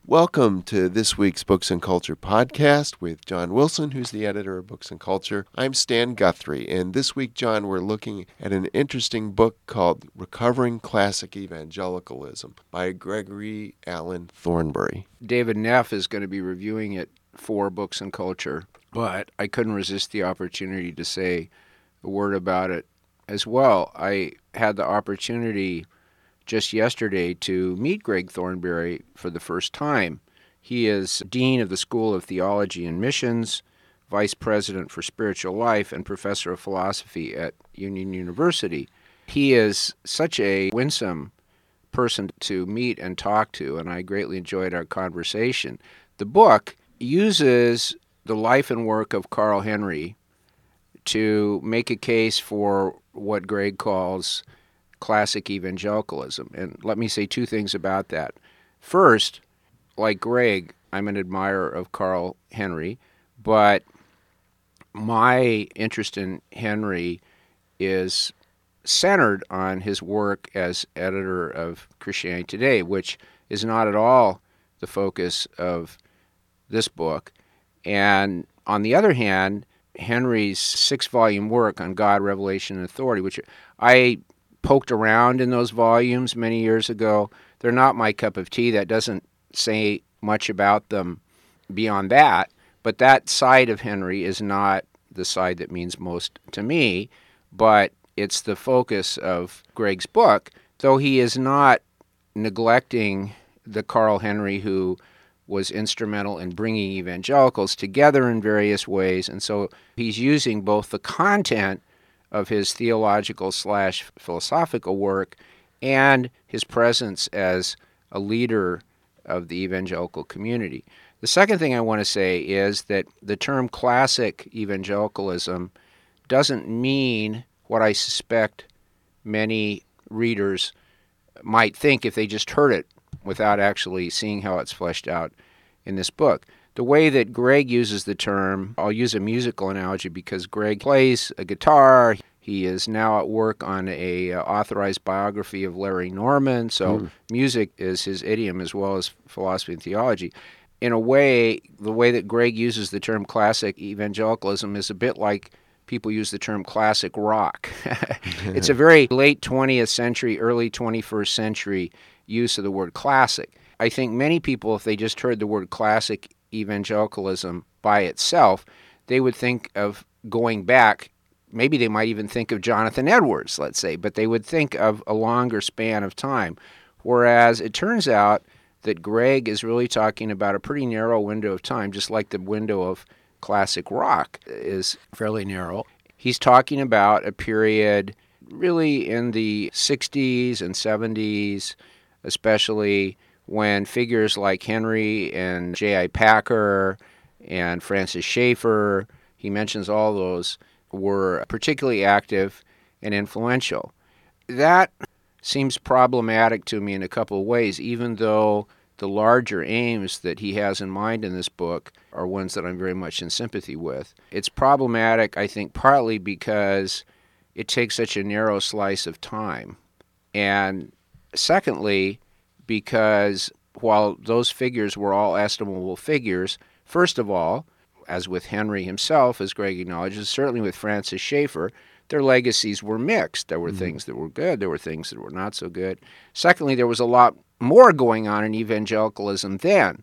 Welcome to this week's Books and Culture podcast with John Wilson, who's the editor of Books and Culture. I'm Stan Guthrie, and this week, John, we're looking at an interesting book called Recovering Classic Evangelicalism by Gregory Alan Thornberry. David Neff is going to be reviewing it for Books and Culture, but I couldn't resist the opportunity to say a word about it as well. I had the opportunity just yesterday to meet Greg Thornberry for the first time. He is Dean of the School of Theology and Missions, Vice President for Spiritual Life, and Professor of Philosophy at Union University. He is such a winsome person to meet and talk to, and I greatly enjoyed our conversation. The book uses the life and work of Carl Henry to make a case for what Greg calls classic evangelicalism. And let me say two things about that. First, like Greg, I'm an admirer of Carl Henry, but my interest in Henry is centered on his work as editor of Christianity Today, which is not at all the focus of this book. And on the other hand, Henry's 6-volume work on God, Revelation, and Authority, which I poked around in those volumes many years ago. They're not my cup of tea. That doesn't say much about them beyond that. But that side of Henry is not the side that means most to me, but it's the focus of Greg's book, though he is not neglecting the Carl Henry who was instrumental in bringing evangelicals together in various ways. And so he's using both the content of his theological/philosophical work and his presence as a leader of the evangelical community. The second thing I want to say is that the term classic evangelicalism doesn't mean what I suspect many readers might think if they just heard it without actually seeing how it's fleshed out in this book. The way that Greg uses the term, I'll use a musical analogy because Greg plays a guitar. He is now at work on a authorized biography of Larry Norman, so music is his idiom as well as philosophy and theology. In a way, the way that Greg uses the term classic evangelicalism is a bit like people use the term classic rock. It's a very late 20th century, early 21st century use of the word classic. I think many people, if they just heard the word classic evangelicalism by itself, they would think of going back. Maybe they might even think of Jonathan Edwards, let's say, but they would think of a longer span of time. Whereas it turns out that Greg is really talking about a pretty narrow window of time, just like the window of classic rock is fairly narrow. He's talking about a period really in the 60s and 70s, especially when figures like Henry and J.I. Packer and Francis Schaeffer, he mentions all those, were particularly active and influential. That seems problematic to me in a couple of ways, even though the larger aims that he has in mind in this book are ones that I'm very much in sympathy with. It's problematic, I think, partly because it takes such a narrow slice of time. And secondly, because while those figures were all estimable figures, first of all, as with Henry himself, as Greg acknowledges, certainly with Francis Schaeffer, their legacies were mixed. There were things that were good, there were things that were not so good. Secondly, there was a lot more going on in evangelicalism then.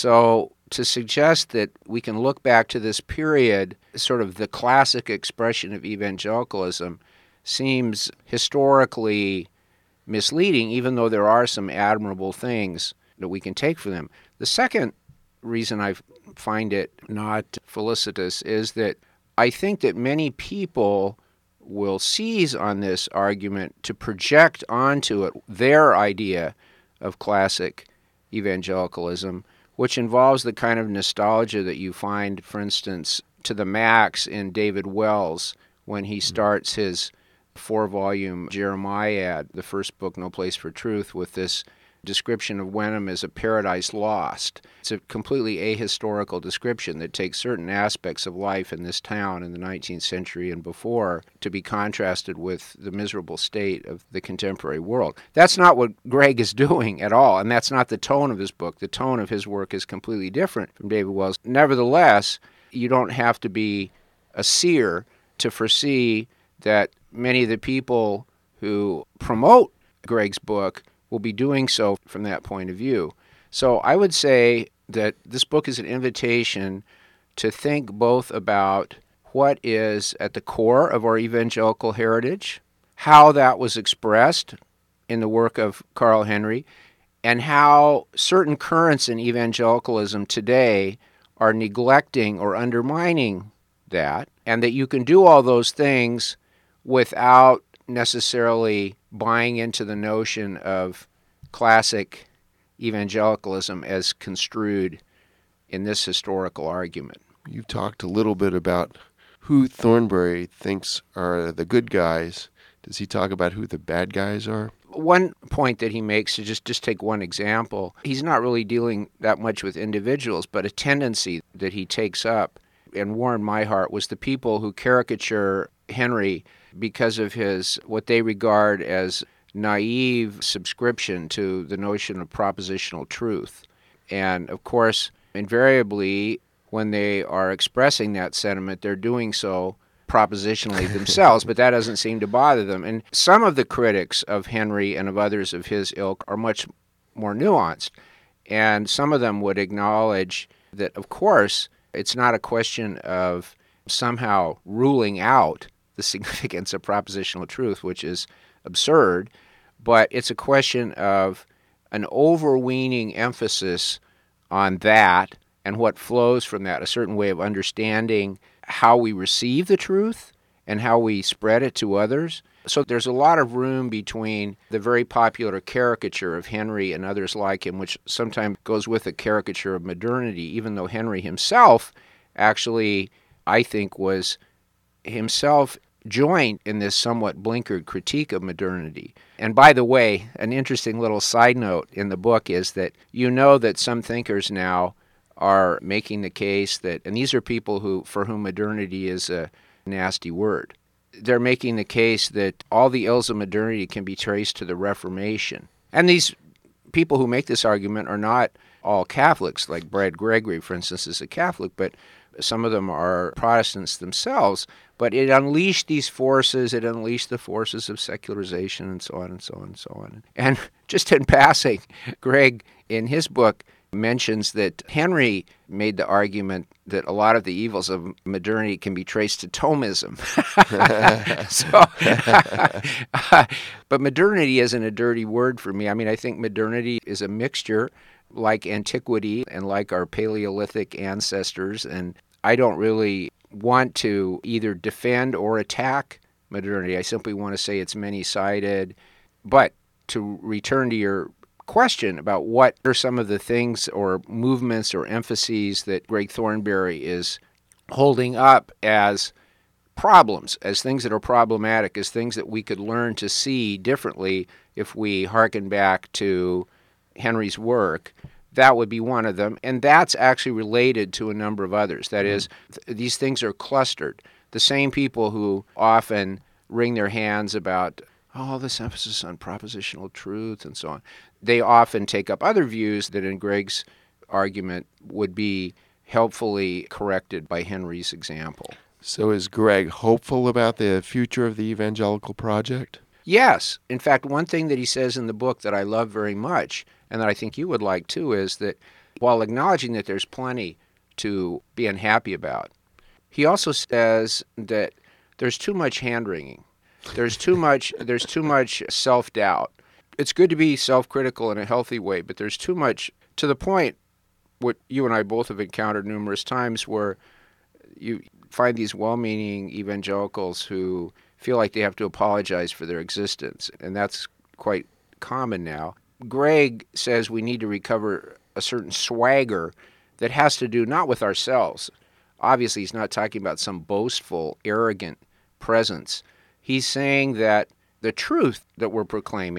So to suggest that we can look back to this period, sort of the classic expression of evangelicalism, seems historically misleading, even though there are some admirable things that we can take from them. The second reason I find it not felicitous is that I think that many people will seize on this argument to project onto it their idea of classic evangelicalism, which involves the kind of nostalgia that you find, for instance, to the max in David Wells when he starts his 4-volume Jeremiad, the first book, No Place for Truth, with this description of Wenham as a paradise lost. It's a completely ahistorical description that takes certain aspects of life in this town in the 19th century and before to be contrasted with the miserable state of the contemporary world. That's not what Gregg is doing at all, and that's not the tone of his book. The tone of his work is completely different from David Wells. Nevertheless, you don't have to be a seer to foresee that many of the people who promote Gregg's book will be doing so from that point of view. So I would say that this book is an invitation to think both about what is at the core of our evangelical heritage, how that was expressed in the work of Carl Henry, and how certain currents in evangelicalism today are neglecting or undermining that, and that you can do all those things without necessarily buying into the notion of classic evangelicalism as construed in this historical argument. You've talked a little bit about who Thornbury thinks are the good guys. Does he talk about who the bad guys are? One point that he makes, to just take one example, he's not really dealing that much with individuals, but a tendency that he takes up and warmed my heart was the people who caricature Henry because of his, what they regard as naive subscription to the notion of propositional truth. And of course, invariably, when they are expressing that sentiment, they're doing so propositionally themselves, but that doesn't seem to bother them. And some of the critics of Henry and of others of his ilk are much more nuanced. And some of them would acknowledge that, of course, it's not a question of somehow ruling out the significance of propositional truth, which is absurd, but it's a question of an overweening emphasis on that and what flows from that, a certain way of understanding how we receive the truth and how we spread it to others. So there's a lot of room between the very popular caricature of Henry and others like him, which sometimes goes with a caricature of modernity, even though Henry himself actually, I think, was himself joined in this somewhat blinkered critique of modernity. And by the way, an interesting little side note in the book is that you know that some thinkers now are making the case that, and these are people who for whom modernity is a nasty word, they're making the case that all the ills of modernity can be traced to the Reformation. And these people who make this argument are not all Catholics, like Brad Gregory, for instance, is a Catholic, but some of them are Protestants themselves. But it unleashed these forces, it unleashed the forces of secularization and so on and so on and so on. And just in passing, Gregg, in his book, mentions that Henry made the argument that a lot of the evils of modernity can be traced to Thomism. But modernity isn't a dirty word for me. I mean, I think modernity is a mixture like antiquity and like our Paleolithic ancestors, and I don't really want to either defend or attack modernity. I simply want to say it's many-sided. But to return to your question about what are some of the things or movements or emphases that Gregg Thornbury is holding up as problems, as things that are problematic, as things that we could learn to see differently if we hearken back to Henry's work, that would be one of them. And that's actually related to a number of others. That is, these things are clustered. The same people who often wring their hands about this emphasis on propositional truth and so on, they often take up other views that in Gregg's argument would be helpfully corrected by Henry's example. So is Gregg hopeful about the future of the evangelical project? Yes. In fact, one thing that he says in the book that I love very much, and that I think you would like too, is that while acknowledging that there's plenty to be unhappy about, he also says that there's too much hand-wringing. There's too much self-doubt. It's good to be self-critical in a healthy way, but there's too much, to the point what you and I both have encountered numerous times, where you find these well-meaning evangelicals who feel like they have to apologize for their existence, and that's quite common now. Gregg says we need to recover a certain swagger that has to do not with ourselves. Obviously, he's not talking about some boastful, arrogant presence. He's saying that the truth that we're proclaiming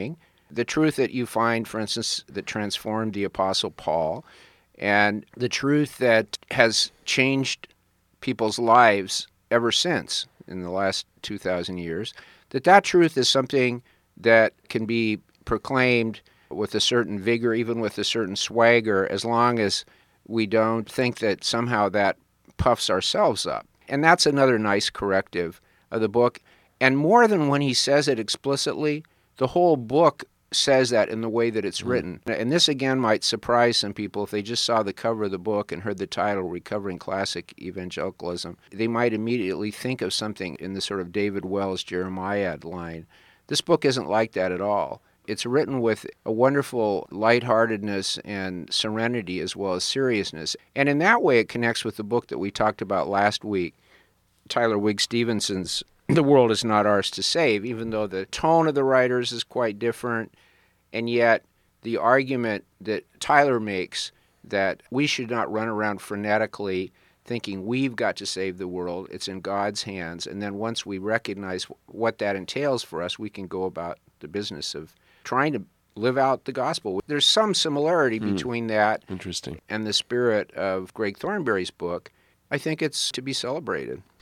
The truth that you find, for instance, that transformed the Apostle Paul, and the truth that has changed people's lives ever since in the last 2,000 years, that truth is something that can be proclaimed with a certain vigor, even with a certain swagger, as long as we don't think that somehow that puffs ourselves up. And that's another nice corrective of the book. And more than when he says it explicitly, the whole book says that in the way that it's written. And this, again, might surprise some people if they just saw the cover of the book and heard the title, Recovering Classic Evangelicalism. They might immediately think of something in the sort of David Wells, Jeremiah line. This book isn't like that at all. It's written with a wonderful lightheartedness and serenity as well as seriousness. And in that way, it connects with the book that we talked about last week, Tyler Wigg Stevenson's The World Is Not Ours to Save, even though the tone of the writers is quite different. And yet, the argument that Tyler makes that we should not run around frenetically thinking we've got to save the world, it's in God's hands. And then once we recognize what that entails for us, we can go about the business of trying to live out the gospel. There's some similarity between that Interesting. and the spirit of Greg Thornberry's book. I think it's to be celebrated.